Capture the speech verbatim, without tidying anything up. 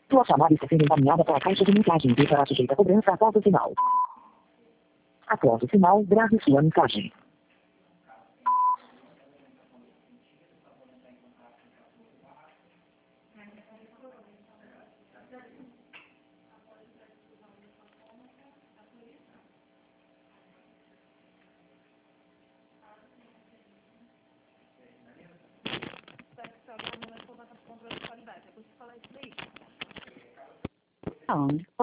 Sua chamada está sendo encaminhada para a caixa de mensagem e será sujeita a cobrança após o sinal. Após o sinal, grave sua mensagem. Sound.